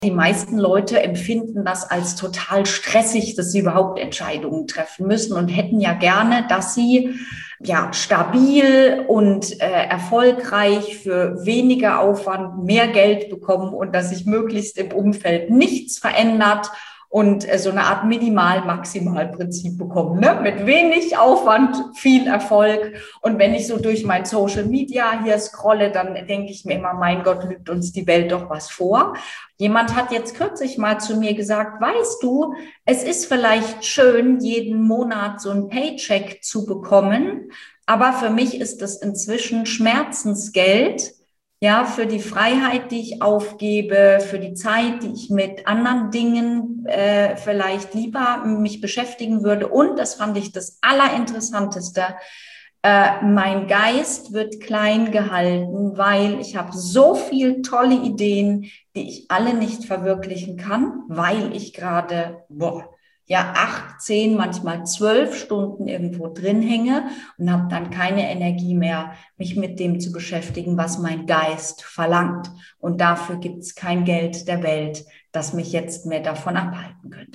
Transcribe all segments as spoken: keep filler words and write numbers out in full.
Die meisten Leute empfinden das als total stressig, dass sie überhaupt Entscheidungen treffen müssen und hätten ja gerne, dass sie ja stabil und äh, erfolgreich für weniger Aufwand mehr Geld bekommen und dass sich möglichst im Umfeld nichts verändert und äh, so eine Art Minimal-Maximal-Prinzip bekommen, ne? Mit wenig Aufwand, viel Erfolg. Und wenn ich so durch mein Social Media hier scrolle, dann denke ich mir immer, mein Gott, lügt uns die Welt doch was vor. Jemand hat jetzt kürzlich mal zu mir gesagt, weißt du, es ist vielleicht schön, jeden Monat so ein Paycheck zu bekommen, aber für mich ist das inzwischen Schmerzensgeld, ja, für die Freiheit, die ich aufgebe, für die Zeit, die ich mit anderen Dingen äh, vielleicht lieber mich beschäftigen würde. Und das fand ich das Allerinteressanteste. Äh, mein Geist wird klein gehalten, weil ich habe so viel tolle Ideen, die ich alle nicht verwirklichen kann, weil ich gerade, boah, ja, acht, zehn, manchmal zwölf Stunden irgendwo drin hänge und habe dann keine Energie mehr, mich mit dem zu beschäftigen, was mein Geist verlangt. Und dafür gibt es kein Geld der Welt, das mich jetzt mehr davon abhalten könnte.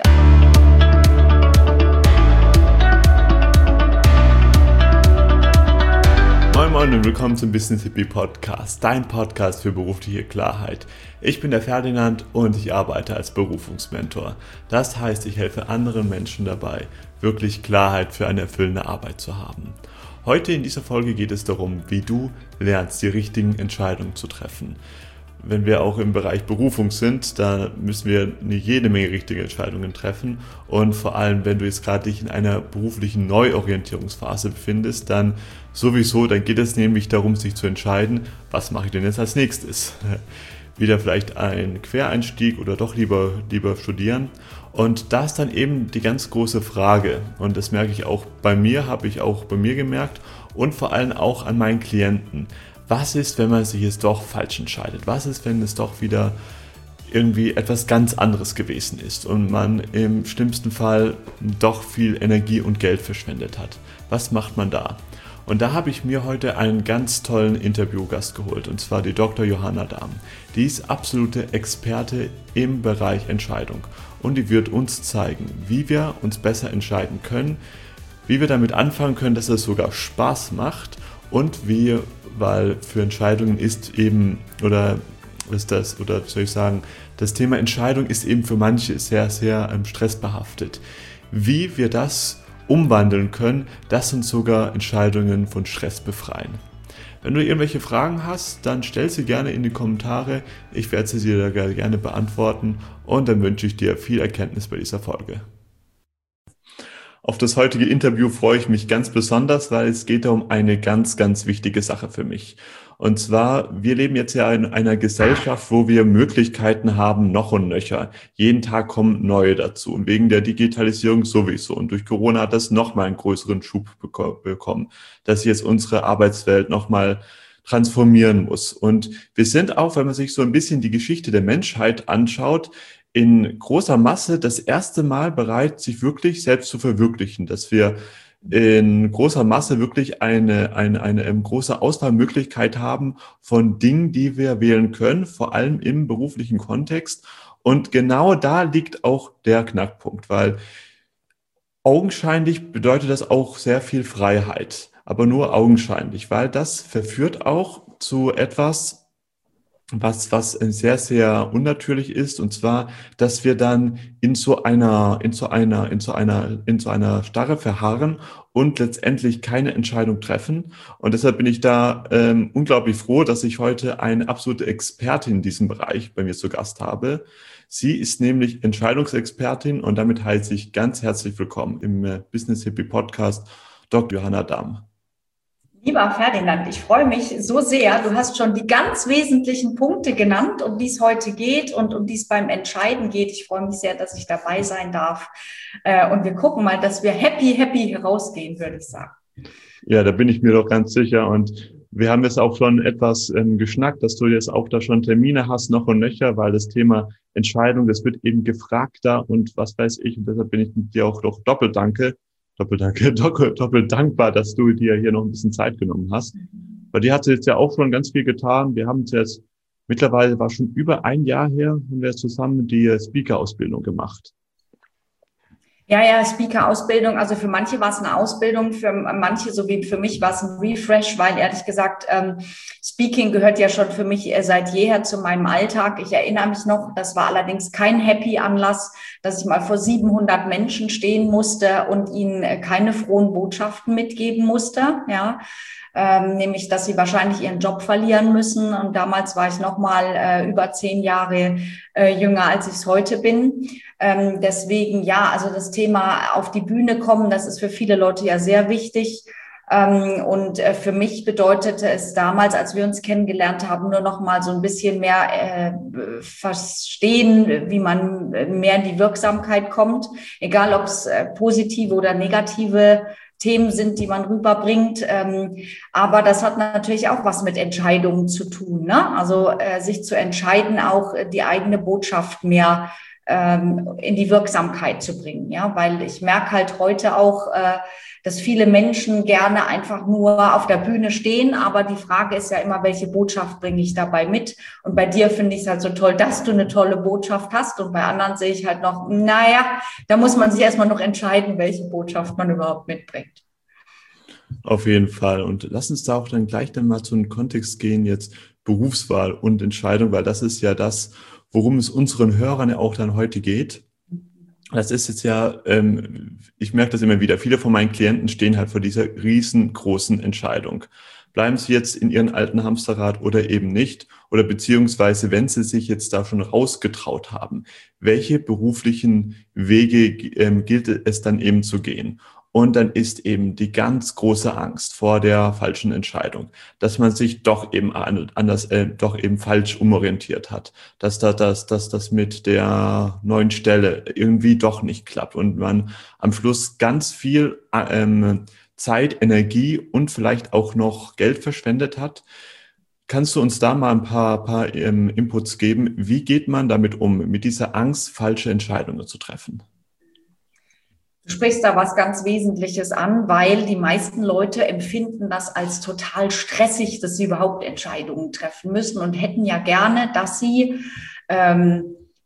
Moin Moin und willkommen zum Business Hippie Podcast, dein Podcast für berufliche Klarheit. Ich bin der Ferdinand und ich arbeite als Berufungsmentor. Das heißt, ich helfe anderen Menschen dabei, wirklich Klarheit für eine erfüllende Arbeit zu haben. Heute in dieser Folge geht es darum, wie du lernst, die richtigen Entscheidungen zu treffen. Wenn wir auch im Bereich Berufung sind, da müssen wir eine jede Menge richtige Entscheidungen treffen. Und vor allem, wenn du jetzt gerade dich in einer beruflichen Neuorientierungsphase befindest, dann sowieso, dann geht es nämlich darum, sich zu entscheiden, was mache ich denn jetzt als nächstes? Wieder vielleicht ein Quereinstieg oder doch lieber, lieber studieren. Und da ist dann eben die ganz große Frage. Und das merke ich auch bei mir, habe ich auch bei mir gemerkt und vor allem auch an meinen Klienten. Was ist, wenn man sich jetzt doch falsch entscheidet? Was ist, wenn es doch wieder irgendwie etwas ganz anderes gewesen ist und man im schlimmsten Fall doch viel Energie und Geld verschwendet hat? Was macht man da? Und da habe ich mir heute einen ganz tollen Interviewgast geholt, und zwar die Doktor Johanna Dahm. Die ist absolute Experte im Bereich Entscheidung und die wird uns zeigen, wie wir uns besser entscheiden können, wie wir damit anfangen können, dass es sogar Spaß macht und wie, weil für Entscheidungen ist eben, oder ist das, oder soll ich sagen, das Thema Entscheidung ist eben für manche sehr, sehr ähm, stressbehaftet. Wie wir das umwandeln können, dass uns sogar Entscheidungen von Stress befreien. Wenn du irgendwelche Fragen hast, dann stell sie gerne in die Kommentare. Ich werde sie dir gerne beantworten und dann wünsche ich dir viel Erkenntnis bei dieser Folge. Auf das heutige Interview freue ich mich ganz besonders, weil es geht um eine ganz, ganz wichtige Sache für mich. Und zwar, wir leben jetzt ja in einer Gesellschaft, wo wir Möglichkeiten haben, noch und nöcher. Jeden Tag kommen neue dazu und wegen der Digitalisierung sowieso. Und durch Corona hat das nochmal einen größeren Schub bekommen, dass jetzt unsere Arbeitswelt nochmal transformieren muss. Und wir sind auch, wenn man sich so ein bisschen die Geschichte der Menschheit anschaut, in großer Masse das erste Mal bereit, sich wirklich selbst zu verwirklichen, dass wir in großer Masse wirklich eine, eine, eine, eine große Auswahlmöglichkeit haben von Dingen, die wir wählen können, vor allem im beruflichen Kontext. Und genau da liegt auch der Knackpunkt, weil augenscheinlich bedeutet das auch sehr viel Freiheit, aber nur augenscheinlich, weil das verführt auch zu etwas, was, was sehr, sehr unnatürlich ist, und zwar, dass wir dann in so einer, in so einer, in so einer, in so einer Starre verharren und letztendlich keine Entscheidung treffen. Und deshalb bin ich da ähm, unglaublich froh, dass ich heute eine absolute Expertin in diesem Bereich bei mir zu Gast habe. Sie ist nämlich Entscheidungsexpertin und damit heiße ich ganz herzlich willkommen im äh, Business Hippie Podcast Doktor Johanna Dahm. Lieber Ferdinand, ich freue mich so sehr. Du hast schon die ganz wesentlichen Punkte genannt, um die es heute geht und um die es beim Entscheiden geht. Ich freue mich sehr, dass ich dabei sein darf. Und wir gucken mal, dass wir happy, happy herausgehen, würde ich sagen. Ja, da bin ich mir doch ganz sicher. Und wir haben jetzt auch schon etwas ähm, geschnackt, dass du jetzt auch da schon Termine hast, noch und nöcher, weil das Thema Entscheidung, das wird eben gefragter und was weiß ich. Und deshalb bin ich mit dir auch doch doppelt danke. Doppelt danke, doppelt, doppelt dankbar, dass du dir hier noch ein bisschen Zeit genommen hast. Bei dir hat sie jetzt ja auch schon ganz viel getan. Wir haben uns jetzt Mittlerweile war schon über ein Jahr her, haben wir zusammen die Speaker-Ausbildung gemacht. Ja, ja, Speaker-Ausbildung. Also für manche war es eine Ausbildung, für manche, so wie für mich, war es ein Refresh, weil ehrlich gesagt, ähm, Speaking gehört ja schon für mich seit jeher zu meinem Alltag. Ich erinnere mich noch, das war allerdings kein Happy-Anlass, dass ich mal vor siebenhundert Menschen stehen musste und ihnen keine frohen Botschaften mitgeben musste, ja. Ähm, nämlich, dass sie wahrscheinlich ihren Job verlieren müssen. Und damals war ich noch mal äh, über zehn Jahre äh, jünger, als ich es heute bin. Ähm, deswegen, ja, also das Thema auf die Bühne kommen, das ist für viele Leute ja sehr wichtig. Ähm, und äh, für mich bedeutete es damals, als wir uns kennengelernt haben, nur noch mal so ein bisschen mehr äh, verstehen, wie man mehr in die Wirksamkeit kommt, egal ob es äh, positive oder negative Themen sind, die man rüberbringt. Ähm, aber das hat natürlich auch was mit Entscheidungen zu tun, ne? Also äh, sich zu entscheiden, auch äh, die eigene Botschaft mehr ähm, in die Wirksamkeit zu bringen, ja, weil ich merke halt heute auch, äh, dass viele Menschen gerne einfach nur auf der Bühne stehen, aber die Frage ist ja immer, welche Botschaft bringe ich dabei mit? Und bei dir finde ich es halt so toll, dass du eine tolle Botschaft hast, und bei anderen sehe ich halt noch, naja, da muss man sich erstmal noch entscheiden, welche Botschaft man überhaupt mitbringt. Auf jeden Fall. Und lass uns da auch dann gleich dann mal zu einem Kontext gehen, jetzt Berufswahl und Entscheidung, weil das ist ja das, worum es unseren Hörern ja auch dann heute geht. Das ist jetzt ja, ähm, ich merke das immer wieder, viele von meinen Klienten stehen halt vor dieser riesengroßen Entscheidung. Bleiben sie jetzt in ihrem alten Hamsterrad oder eben nicht? Oder beziehungsweise, wenn sie sich jetzt da schon rausgetraut haben, welche beruflichen Wege ähm, gilt es dann eben zu gehen? Und dann ist eben die ganz große Angst vor der falschen Entscheidung, dass man sich doch eben anders, äh, doch eben falsch umorientiert hat, dass da, dass, dass das mit der neuen Stelle irgendwie doch nicht klappt und man am Schluss ganz viel ähm, Zeit, Energie und vielleicht auch noch Geld verschwendet hat. Kannst du uns da mal ein paar, paar ähm, Inputs geben? Wie geht man damit um, mit dieser Angst, falsche Entscheidungen zu treffen? Du sprichst da was ganz Wesentliches an, weil die meisten Leute empfinden das als total stressig, dass sie überhaupt Entscheidungen treffen müssen und hätten ja gerne, dass sie ähm,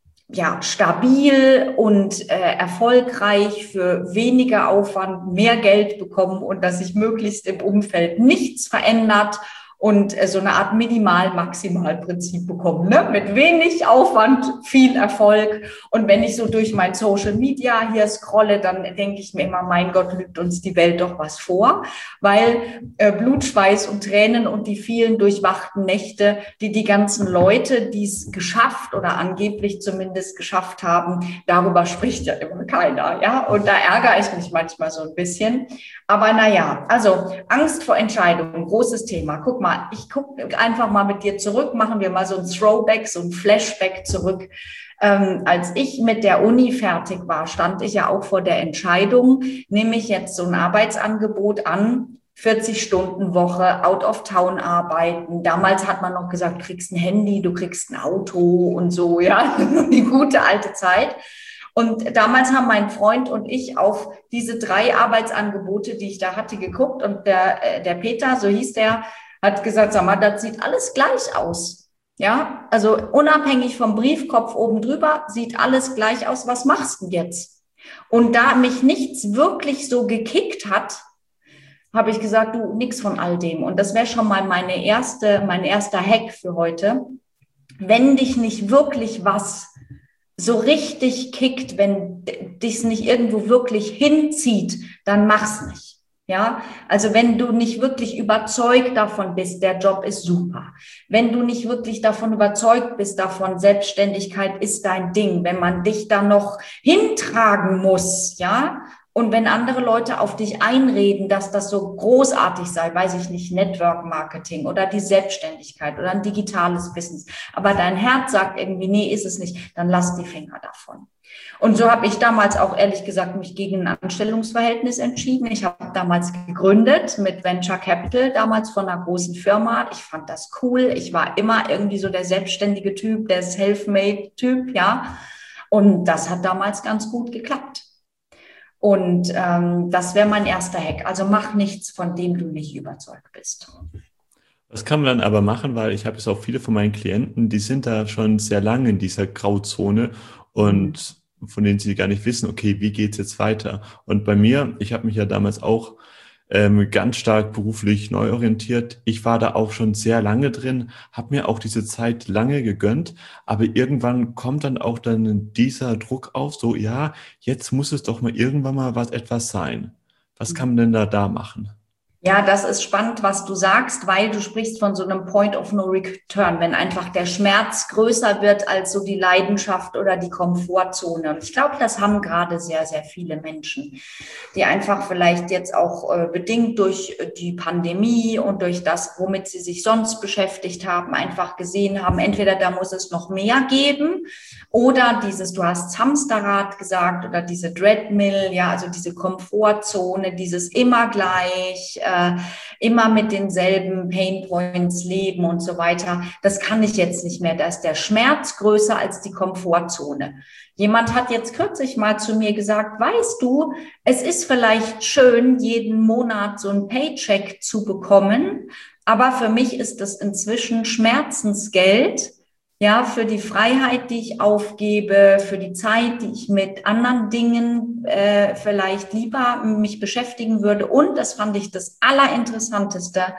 ja stabil und äh, erfolgreich für weniger Aufwand mehr Geld bekommen und dass sich möglichst im Umfeld nichts verändert und äh, so eine Art Minimal-Maximal-Prinzip bekommen, ne? Mit wenig Aufwand, viel Erfolg. Und wenn ich so durch mein Social Media hier scrolle, dann denke ich mir immer, mein Gott, lügt uns die Welt doch was vor, weil äh, Blut, Schweiß und Tränen und die vielen durchwachten Nächte, die die ganzen Leute, die es geschafft oder angeblich zumindest geschafft haben, darüber spricht ja immer keiner, ja. Und da ärgere ich mich manchmal so ein bisschen. Aber naja, also Angst vor Entscheidungen, großes Thema. Guck mal, ich gucke einfach mal mit dir zurück, machen wir mal so ein Throwback, so ein Flashback zurück. Ähm, als ich mit der Uni fertig war, stand ich ja auch vor der Entscheidung, nehme ich jetzt so ein Arbeitsangebot an, vierzig Stunden Woche, out of town arbeiten. Damals hat man noch gesagt, du kriegst ein Handy, du kriegst ein Auto und so, ja, die gute alte Zeit. Und damals haben mein Freund und ich auf diese drei Arbeitsangebote, die ich da hatte, geguckt. Und der, der Peter, so hieß der, hat gesagt, sag mal, das sieht alles gleich aus. Ja, also unabhängig vom Briefkopf oben drüber, sieht alles gleich aus. Was machst du jetzt? Und da mich nichts wirklich so gekickt hat, habe ich gesagt, du, nix von all dem. Und das wäre schon mal meine erste, mein erster Hack für heute. Wenn dich nicht wirklich was so richtig kickt, wenn dich nicht irgendwo wirklich hinzieht, dann mach's nicht. Ja, also wenn du nicht wirklich überzeugt davon bist, der Job ist super. Wenn du nicht wirklich davon überzeugt bist, davon Selbstständigkeit ist dein Ding, wenn man dich da noch hintragen muss, ja, und wenn andere Leute auf dich einreden, dass das so großartig sei, weiß ich nicht, Network Marketing oder die Selbstständigkeit oder ein digitales Business, aber dein Herz sagt irgendwie, nee, ist es nicht, dann lass die Finger davon. Und so habe ich damals auch ehrlich gesagt mich gegen ein Anstellungsverhältnis entschieden. Ich habe damals gegründet mit Venture Capital, damals von einer großen Firma. Ich fand das cool. Ich war immer irgendwie so der selbstständige Typ, der Selfmade-Typ, ja. Und das hat damals ganz gut geklappt. Und ähm, das wäre mein erster Hack. Also mach nichts, von dem du nicht überzeugt bist. Was kann man dann aber machen, weil ich habe jetzt auch viele von meinen Klienten, die sind da schon sehr lange in dieser Grauzone und von denen sie gar nicht wissen, okay, wie geht's jetzt weiter? Und bei mir, ich habe mich ja damals auch ähm, ganz stark beruflich neu orientiert. Ich war da auch schon sehr lange drin, habe mir auch diese Zeit lange gegönnt, aber irgendwann kommt dann auch dann dieser Druck auf, so ja, jetzt muss es doch mal irgendwann mal was etwas sein. Was kann man denn da da machen? Ja, das ist spannend, was du sagst, weil du sprichst von so einem Point of No Return, wenn einfach der Schmerz größer wird als so die Leidenschaft oder die Komfortzone. Und ich glaube, das haben gerade sehr, sehr viele Menschen, die einfach vielleicht jetzt auch äh, bedingt durch die Pandemie und durch das, womit sie sich sonst beschäftigt haben, einfach gesehen haben, entweder da muss es noch mehr geben oder dieses, du hast Hamsterrad gesagt, oder diese Treadmill, ja, also diese Komfortzone, dieses immer gleich, äh, immer mit denselben Painpoints leben und so weiter. Das kann ich jetzt nicht mehr. Da ist der Schmerz größer als die Komfortzone. Jemand hat jetzt kürzlich mal zu mir gesagt, weißt du, es ist vielleicht schön, jeden Monat so ein Paycheck zu bekommen, aber für mich ist das inzwischen Schmerzensgeld, ja, für die Freiheit, die ich aufgebe, für die Zeit, die ich mit anderen Dingen äh, vielleicht lieber mich beschäftigen würde. Und das fand ich das Allerinteressanteste.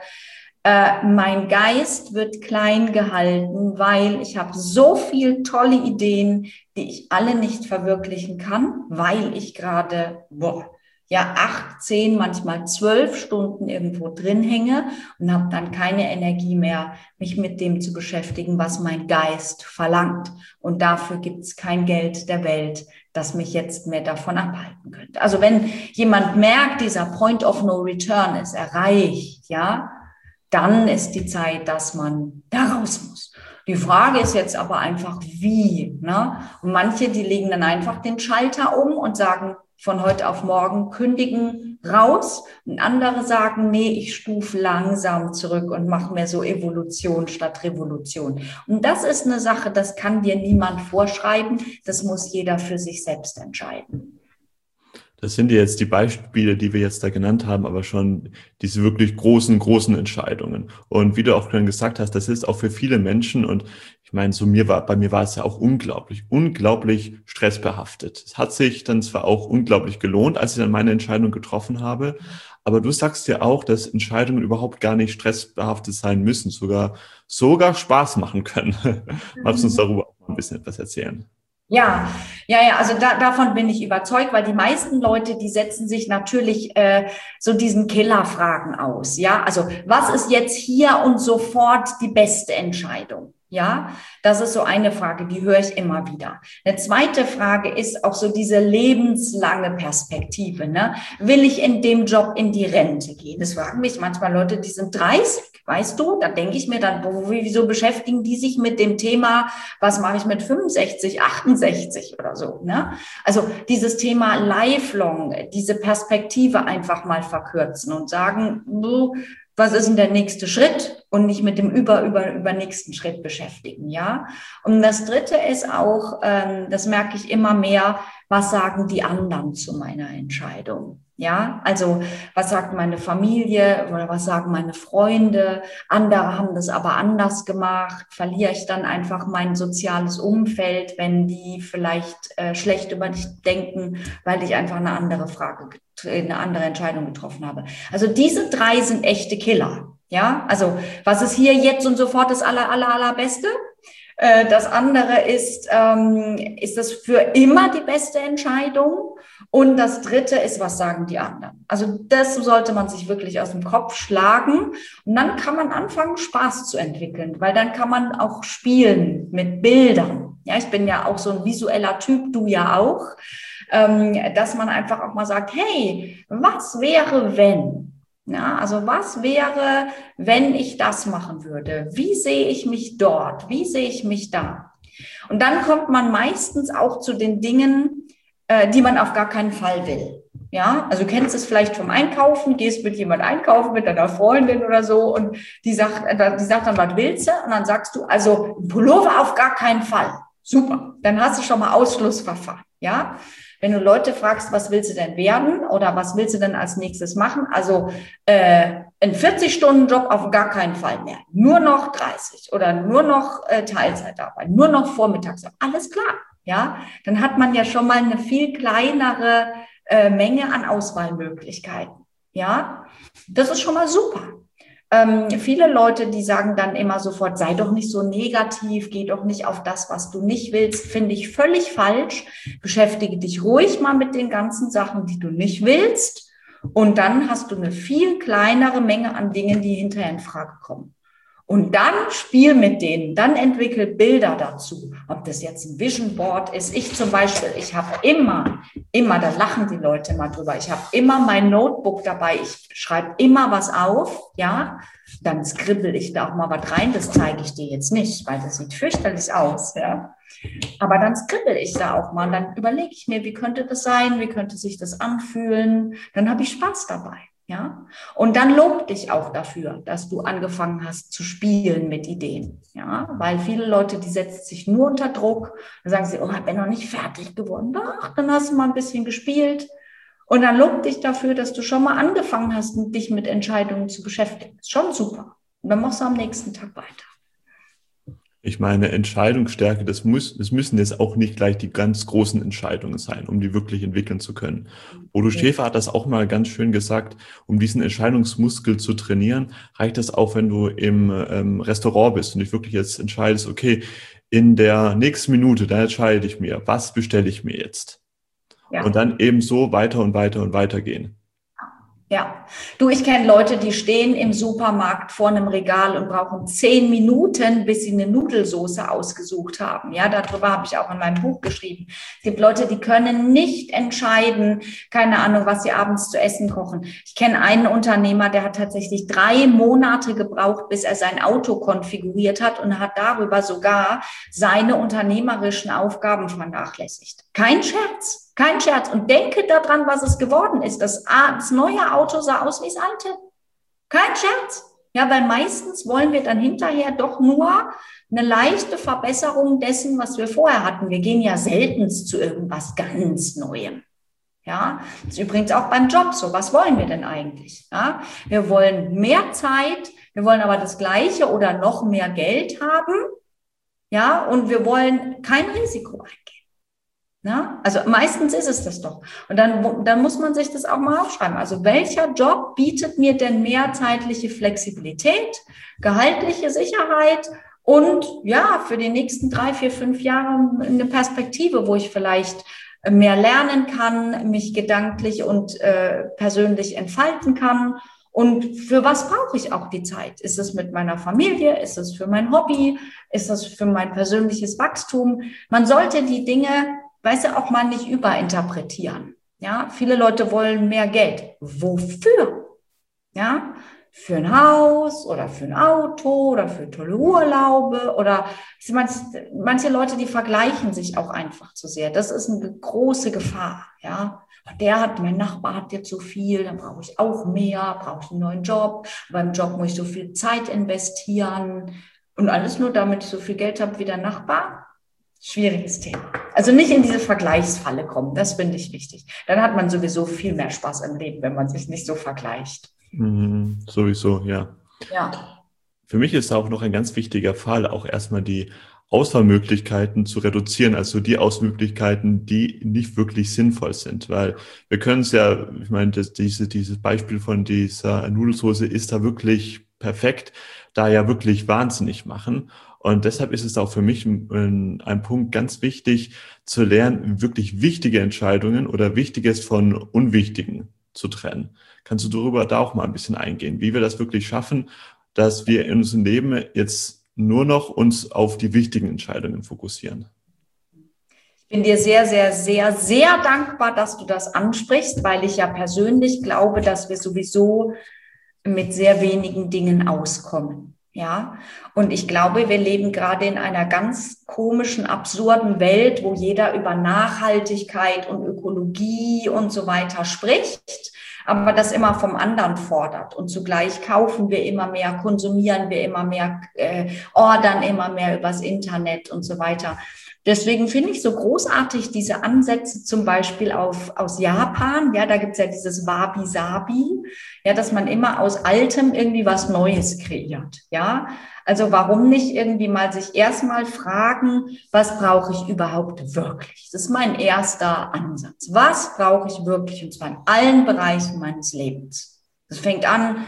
Äh, mein Geist wird klein gehalten, weil ich habe so viel tolle Ideen, die ich alle nicht verwirklichen kann, weil ich gerade, boah, ja, acht, zehn, manchmal zwölf Stunden irgendwo drin hänge und habe dann keine Energie mehr, mich mit dem zu beschäftigen, was mein Geist verlangt. Und dafür gibt es kein Geld der Welt, das mich jetzt mehr davon abhalten könnte. Also wenn jemand merkt, dieser Point of No Return ist erreicht, ja, dann ist die Zeit, dass man da raus muss. Die Frage ist jetzt aber einfach, wie, ne? Und manche, die legen dann einfach den Schalter um und sagen, von heute auf morgen kündigen, raus. Und andere sagen, nee, ich stufe langsam zurück und mache mehr so Evolution statt Revolution. Und das ist eine Sache, das kann dir niemand vorschreiben. Das muss jeder für sich selbst entscheiden. Das sind ja jetzt die Beispiele, die wir jetzt da genannt haben, aber schon diese wirklich großen, großen Entscheidungen. Und wie du auch schon gesagt hast, das ist auch für viele Menschen, und ich meine, so mir war, bei mir war es ja auch unglaublich, unglaublich stressbehaftet. Es hat sich dann zwar auch unglaublich gelohnt, als ich dann meine Entscheidung getroffen habe, aber du sagst ja auch, dass Entscheidungen überhaupt gar nicht stressbehaftet sein müssen, sogar, sogar Spaß machen können. Magst du uns darüber auch mal ein bisschen etwas erzählen? Ja, ja, ja, also da, davon bin ich überzeugt, weil die meisten Leute, die setzen sich natürlich äh, so diesen Killerfragen aus. Ja, also was ist jetzt hier und sofort die beste Entscheidung? Ja, das ist so eine Frage, die höre ich immer wieder. Eine zweite Frage ist auch so diese lebenslange Perspektive. Ne? Will ich in dem Job in die Rente gehen? Das fragen mich manchmal Leute, die sind dreißig, weißt du? Da denke ich mir dann, wieso beschäftigen die sich mit dem Thema, was mache ich mit fünfundsechzig, achtundsechzig oder so? Ne? Also dieses Thema lifelong, diese Perspektive einfach mal verkürzen und sagen, was ist denn der nächste Schritt und nicht mit dem über, über, über nächsten Schritt beschäftigen, ja. Und das Dritte ist auch, ähm, das merke ich immer mehr, was sagen die anderen zu meiner Entscheidung, ja. Also was sagt meine Familie oder was sagen meine Freunde? Andere haben das aber anders gemacht. Verliere ich dann einfach mein soziales Umfeld, wenn die vielleicht äh, schlecht über dich denken, weil ich einfach eine andere Frage eine andere Entscheidung getroffen habe. Also diese drei sind echte Killer. Ja, also was ist hier jetzt und sofort das aller, aller, allerbeste? Äh, das andere ist, ähm, ist das für immer die beste Entscheidung? Und das dritte ist, was sagen die anderen? Also das sollte man sich wirklich aus dem Kopf schlagen. Und dann kann man anfangen, Spaß zu entwickeln, weil dann kann man auch spielen mit Bildern. Ja, ich bin ja auch so ein visueller Typ, du ja auch. Dass man einfach auch mal sagt, hey, was wäre, wenn? Ja, also was wäre, wenn ich das machen würde? Wie sehe ich mich dort? Wie sehe ich mich da? Und dann kommt man meistens auch zu den Dingen, äh, die man auf gar keinen Fall will. Ja, also du kennst es vielleicht vom Einkaufen, gehst mit jemand einkaufen, mit deiner Freundin oder so und die sagt, die sagt dann, was willst du? Und dann sagst du, also Pullover auf gar keinen Fall. Super, dann hast du schon mal Ausschlussverfahren. Ja, wenn du Leute fragst, was willst du denn werden oder was willst du denn als nächstes machen? Also äh, ein vierzig-Stunden-Job auf gar keinen Fall mehr. Nur noch dreißig oder nur noch äh, Teilzeitarbeit, nur noch vormittags. Alles klar, ja. Dann hat man ja schon mal eine viel kleinere äh, Menge an Auswahlmöglichkeiten, ja. Das ist schon mal super. Ähm, viele Leute, die sagen dann immer sofort, sei doch nicht so negativ, geh doch nicht auf das, was du nicht willst, finde ich völlig falsch. Beschäftige dich ruhig mal mit den ganzen Sachen, die du nicht willst. Und dann hast du eine viel kleinere Menge an Dingen, die hinterher in Frage kommen. Und dann spiel mit denen, dann entwickel Bilder dazu. Ob das jetzt ein Vision Board ist. Ich zum Beispiel, ich habe immer, immer, da lachen die Leute mal drüber, ich habe immer mein Notebook dabei, ich schreibe immer was auf, ja, dann skribbel ich da auch mal was rein, das zeige ich dir jetzt nicht, weil das sieht fürchterlich aus, ja. Aber dann skribbel ich da auch mal, dann überlege ich mir, wie könnte das sein, wie könnte sich das anfühlen, dann habe ich Spaß dabei. Ja, und dann lob dich auch dafür, dass du angefangen hast zu spielen mit Ideen. Ja, weil viele Leute, die setzen sich nur unter Druck, dann sagen sie, oh, ich bin noch nicht fertig geworden. Doch, dann hast du mal ein bisschen gespielt und dann lob dich dafür, dass du schon mal angefangen hast, dich mit Entscheidungen zu beschäftigen. Ist schon super. Und dann machst du am nächsten Tag weiter. Ich meine, Entscheidungsstärke, das muss, das müssen jetzt auch nicht gleich die ganz großen Entscheidungen sein, um die wirklich entwickeln zu können. Bodo Schäfer hat das auch mal ganz schön gesagt, um diesen Entscheidungsmuskel zu trainieren, reicht das auch, wenn du im ähm, Restaurant bist und dich wirklich jetzt entscheidest, okay, in der nächsten Minute, da entscheide ich mir, was bestelle ich mir jetzt? Ja. Und dann eben so weiter und weiter und weiter gehen. Ja, du, ich kenne Leute, die stehen im Supermarkt vor einem Regal und brauchen zehn Minuten, bis sie eine Nudelsoße ausgesucht haben. Ja, darüber habe ich auch in meinem Buch geschrieben. Es gibt Leute, die können nicht entscheiden, keine Ahnung, was sie abends zu essen kochen. Ich kenne einen Unternehmer, der hat tatsächlich drei Monate gebraucht, bis er sein Auto konfiguriert hat und hat darüber sogar seine unternehmerischen Aufgaben vernachlässigt. Kein Scherz. Kein Scherz. Und denke daran, was es geworden ist. Das, das neue Auto sah aus wie das alte. Kein Scherz. Ja, weil meistens wollen wir dann hinterher doch nur eine leichte Verbesserung dessen, was wir vorher hatten. Wir gehen ja seltenst zu irgendwas ganz Neuem. Ja, das ist übrigens auch beim Job so. Was wollen wir denn eigentlich? Ja, wir wollen mehr Zeit, wir wollen aber das Gleiche oder noch mehr Geld haben. Ja, und wir wollen kein Risiko eingehen. Ja, also meistens ist es das doch. Und dann, dann muss man sich das auch mal aufschreiben. Also welcher Job bietet mir denn mehr zeitliche Flexibilität, gehaltliche Sicherheit und ja, für die nächsten drei, vier, fünf Jahre eine Perspektive, wo ich vielleicht mehr lernen kann, mich gedanklich und äh, persönlich entfalten kann. Und für was brauche ich auch die Zeit? Ist es mit meiner Familie? Ist es für mein Hobby? Ist es für mein persönliches Wachstum? Man sollte die Dinge, weißt du, auch mal nicht überinterpretieren. Ja, viele Leute wollen mehr Geld. Wofür? Ja, für ein Haus oder für ein Auto oder für tolle Urlaube oder manche, manche Leute, die vergleichen sich auch einfach zu sehr. Das ist eine große Gefahr. Ja, der hat, mein Nachbar hat jetzt so viel, dann brauche ich auch mehr, brauche ich einen neuen Job. Beim Job muss ich so viel Zeit investieren und alles nur, damit ich so viel Geld habe wie der Nachbar. Schwieriges Thema. Also nicht in diese Vergleichsfalle kommen, das finde ich wichtig. Dann hat man sowieso viel mehr Spaß im Leben, wenn man sich nicht so vergleicht. Mhm, sowieso, ja. Ja. Für mich ist auch noch ein ganz wichtiger Fall, auch erstmal die Auswahlmöglichkeiten zu reduzieren, also die Auswahlmöglichkeiten, die nicht wirklich sinnvoll sind, weil wir können es ja, ich meine, das, diese, dieses Beispiel von dieser Nudelsoße ist da wirklich perfekt, da ja wirklich wahnsinnig machen. Und deshalb ist es auch für mich ein, ein Punkt ganz wichtig, zu lernen, wirklich wichtige Entscheidungen oder Wichtiges von Unwichtigen zu trennen. Kannst du darüber da auch mal ein bisschen eingehen, wie wir das wirklich schaffen, dass wir in unserem Leben jetzt nur noch uns auf die wichtigen Entscheidungen fokussieren? Ich bin dir sehr, sehr, sehr, sehr dankbar, dass du das ansprichst, weil ich ja persönlich glaube, dass wir sowieso mit sehr wenigen Dingen auskommen. Ja, und ich glaube, wir leben gerade in einer ganz komischen, absurden Welt, wo jeder über Nachhaltigkeit und Ökologie und so weiter spricht, aber das immer vom anderen fordert. Und zugleich kaufen wir immer mehr, konsumieren wir immer mehr, äh, ordern immer mehr übers Internet und so weiter. Deswegen finde ich so großartig diese Ansätze zum Beispiel auf, aus Japan. Ja, da gibt es ja dieses Wabi-Sabi, ja, dass man immer aus Altem irgendwie was Neues kreiert. Ja, also warum nicht irgendwie mal sich erstmal fragen, was brauche ich überhaupt wirklich? Das ist mein erster Ansatz. Was brauche ich wirklich? Und zwar in allen Bereichen meines Lebens. Das fängt an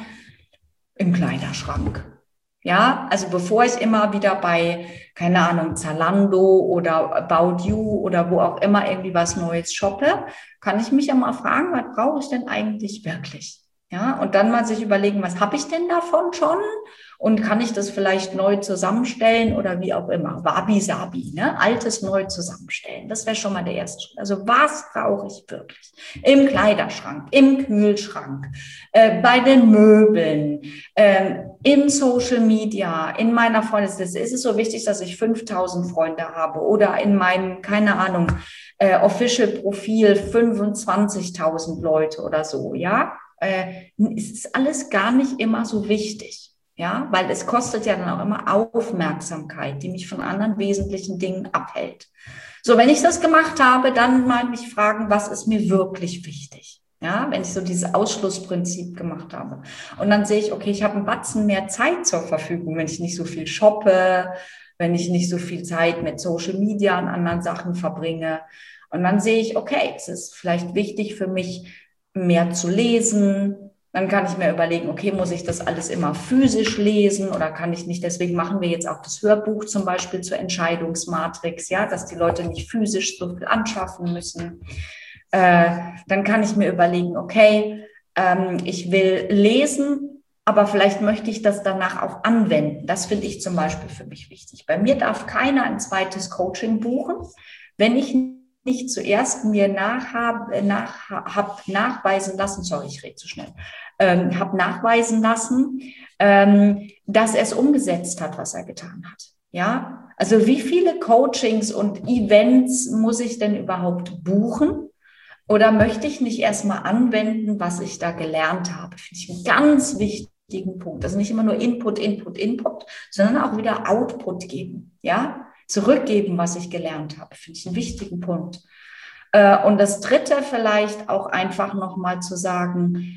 im Kleiderschrank. Ja, also bevor ich immer wieder bei, keine Ahnung, Zalando oder About You oder wo auch immer irgendwie was Neues shoppe, kann ich mich ja mal fragen, was brauche ich denn eigentlich wirklich? Ja, und dann mal sich überlegen, was habe ich denn davon schon? Und kann ich das vielleicht neu zusammenstellen oder wie auch immer? Wabi-Sabi, ne? Altes neu zusammenstellen. Das wäre schon mal der erste Schritt. Also was brauche ich wirklich? Im Kleiderschrank, im Kühlschrank, äh, bei den Möbeln, äh, im Social Media, in meiner Freundesliste. Ist es so wichtig, dass ich fünftausend Freunde habe oder in meinem, keine Ahnung, äh, Official-Profil fünfundzwanzigtausend Leute oder so, ja? Äh, es ist alles gar nicht immer so wichtig. Ja, weil es kostet ja dann auch immer Aufmerksamkeit, die mich von anderen wesentlichen Dingen abhält. So, wenn ich das gemacht habe, dann mal mich fragen, was ist mir wirklich wichtig? Ja, wenn ich so dieses Ausschlussprinzip gemacht habe. Und dann sehe ich, okay, ich habe einen Batzen mehr Zeit zur Verfügung, wenn ich nicht so viel shoppe, wenn ich nicht so viel Zeit mit Social Media und anderen Sachen verbringe. Und dann sehe ich, okay, es ist vielleicht wichtig für mich, mehr zu lesen. Dann kann ich mir überlegen, okay, muss ich das alles immer physisch lesen oder kann ich nicht? Deswegen machen wir jetzt auch das Hörbuch zum Beispiel zur Entscheidungsmatrix, ja, dass die Leute nicht physisch so viel anschaffen müssen. Äh, dann kann ich mir überlegen, okay, ähm, ich will lesen, aber vielleicht möchte ich das danach auch anwenden. Das finde ich zum Beispiel für mich wichtig. Bei mir darf keiner ein zweites Coaching buchen, wenn ich nicht zuerst mir nach, nach, hab nachweisen lassen, sorry, ich rede zu schnell, ähm, habe nachweisen lassen, ähm, dass er es umgesetzt hat, was er getan hat. Ja, also wie viele Coachings und Events muss ich denn überhaupt buchen? Oder möchte ich nicht erstmal anwenden, was ich da gelernt habe? Finde ich einen ganz wichtigen Punkt. Also nicht immer nur Input, Input, Input, sondern auch wieder Output geben. Ja, zurückgeben, was ich gelernt habe, finde ich einen wichtigen Punkt. Und das Dritte vielleicht auch einfach nochmal zu sagen,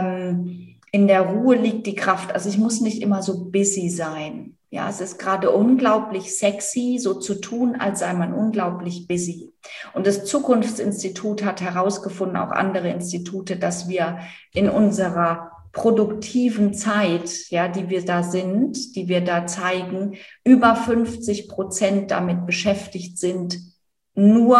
in der Ruhe liegt die Kraft. Also ich muss nicht immer so busy sein. Ja, es ist gerade unglaublich sexy, so zu tun, als sei man unglaublich busy. Und das Zukunftsinstitut hat herausgefunden, auch andere Institute, dass wir in unserer produktiven Zeit, ja, die wir da sind, die wir da zeigen, über fünfzig Prozent damit beschäftigt sind, nur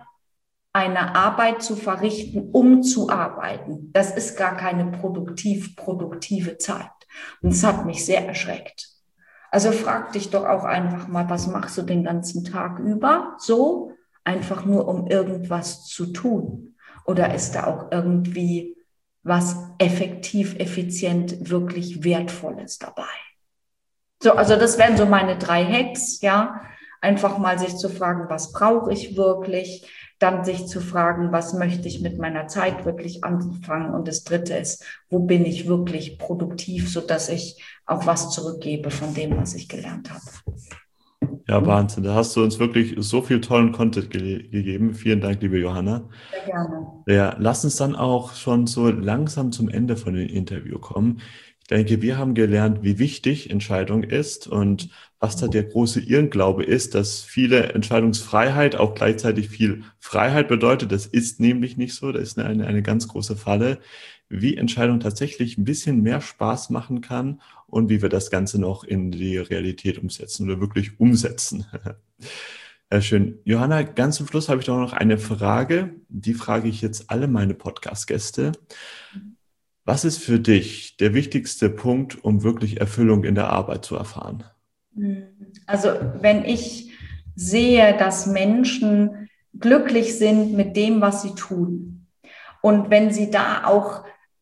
eine Arbeit zu verrichten, um zu arbeiten. Das ist gar keine produktiv, produktive Zeit. Und das hat mich sehr erschreckt. Also frag dich doch auch einfach mal, was machst du den ganzen Tag über? So, einfach nur um irgendwas zu tun. Oder ist da auch irgendwie was effektiv, effizient, wirklich Wertvolles dabei? So, also das wären so meine drei Hacks, ja. Einfach mal sich zu fragen, was brauche ich wirklich? Dann sich zu fragen, was möchte ich mit meiner Zeit wirklich anfangen? Und das Dritte ist, wo bin ich wirklich produktiv, sodass ich auch was zurückgebe von dem, was ich gelernt habe. Ja, Wahnsinn. Da hast du uns wirklich so viel tollen Content ge- gegeben. Vielen Dank, liebe Johanna. Sehr gerne. Ja, lass uns dann auch schon so langsam zum Ende von dem Interview kommen. Ich denke, wir haben gelernt, wie wichtig Entscheidung ist und was da der große Irrglaube ist, dass viele Entscheidungsfreiheit auch gleichzeitig viel Freiheit bedeutet. Das ist nämlich nicht so. Das ist eine, eine ganz große Falle. Wie Entscheidung tatsächlich ein bisschen mehr Spaß machen kann und wie wir das Ganze noch in die Realität umsetzen oder wirklich umsetzen. Ja, schön. Johanna, ganz zum Schluss habe ich doch noch eine Frage. Die frage ich jetzt alle meine Podcast-Gäste. Was ist für dich der wichtigste Punkt, um wirklich Erfüllung in der Arbeit zu erfahren? Also wenn ich sehe, dass Menschen glücklich sind mit dem, was sie tun und wenn sie da auch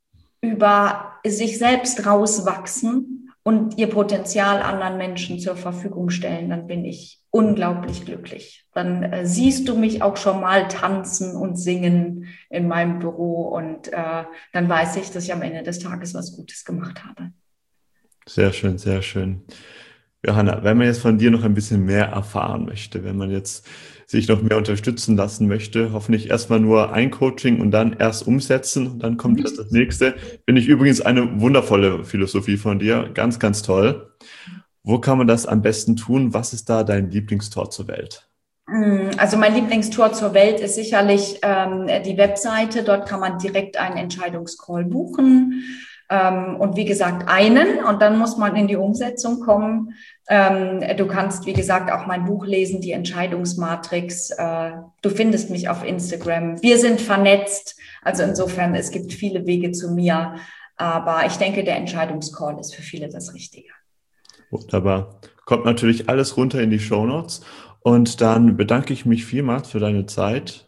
über sich selbst rauswachsen und ihr Potenzial anderen Menschen zur Verfügung stellen, dann bin ich unglaublich glücklich. Dann äh, siehst du mich auch schon mal tanzen und singen in meinem Büro und äh, dann weiß ich, dass ich am Ende des Tages was Gutes gemacht habe. Sehr schön, sehr schön. Johanna, wenn man jetzt von dir noch ein bisschen mehr erfahren möchte, wenn man jetzt sich noch mehr unterstützen lassen möchte, hoffentlich erstmal nur ein Coaching und dann erst umsetzen und dann kommt erst das nächste. Finde ich übrigens eine wundervolle Philosophie von dir, ganz, ganz toll. Wo kann man das am besten tun? Was ist da dein Lieblingstor zur Welt? Also mein Lieblingstor zur Welt ist sicherlich ähm, die Webseite. Dort kann man direkt einen Entscheidungscall buchen. Ähm, und wie gesagt, einen. Und dann muss man in die Umsetzung kommen. Ähm, du kannst, wie gesagt, auch mein Buch lesen, die Entscheidungsmatrix. Äh, du findest mich auf Instagram. Wir sind vernetzt. Also insofern, es gibt viele Wege zu mir. Aber ich denke, der Entscheidungscall ist für viele das Richtige. Wunderbar. Kommt natürlich alles runter in die Shownotes. Und dann bedanke ich mich vielmals für deine Zeit.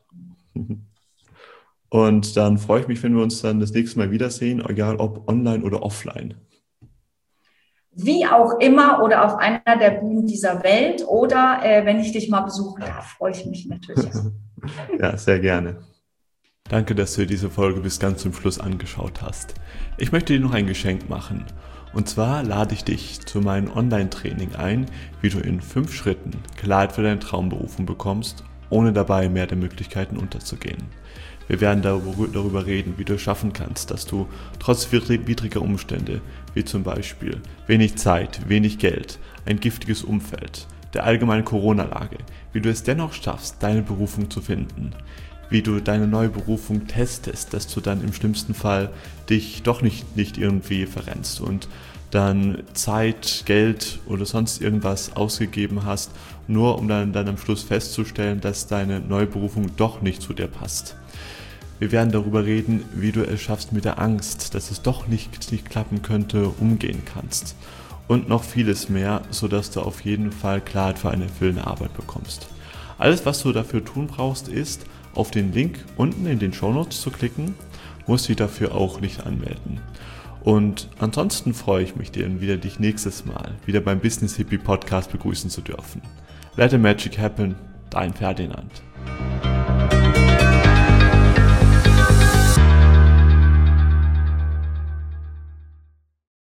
Und dann freue ich mich, wenn wir uns dann das nächste Mal wiedersehen, egal ob online oder offline. Wie auch immer oder auf einer der Bühnen dieser Welt oder äh, wenn ich dich mal besuchen darf, freue ich mich natürlich. Ja, sehr gerne. Danke, dass du dir diese Folge bis ganz zum Schluss angeschaut hast. Ich möchte dir noch ein Geschenk machen. Und zwar lade ich dich zu meinem Online-Training ein, wie du in fünf Schritten Klarheit für deine Traumberufung bekommst, ohne dabei mehr der Möglichkeiten unterzugehen. Wir werden darüber reden, wie du es schaffen kannst, dass du trotz widriger Umstände, wie zum Beispiel wenig Zeit, wenig Geld, ein giftiges Umfeld, der allgemeinen Corona-Lage, wie du es dennoch schaffst, deine Berufung zu finden, wie du deine neue Berufung testest, dass du dann im schlimmsten Fall dich doch nicht, nicht irgendwie verrennst und dann Zeit, Geld oder sonst irgendwas ausgegeben hast, nur um dann, dann am Schluss festzustellen, dass deine neue Berufung doch nicht zu dir passt. Wir werden darüber reden, wie du es schaffst, mit der Angst, dass es doch nicht, nicht klappen könnte, umgehen kannst. Und noch vieles mehr, sodass du auf jeden Fall Klarheit für eine erfüllende Arbeit bekommst. Alles, was du dafür tun brauchst, ist, auf den Link unten in den Shownotes zu klicken, musst dich dafür auch nicht anmelden. Und ansonsten freue ich mich, dir wieder dich nächstes Mal wieder beim Business Hippie Podcast begrüßen zu dürfen. Let the Magic Happen, dein Ferdinand.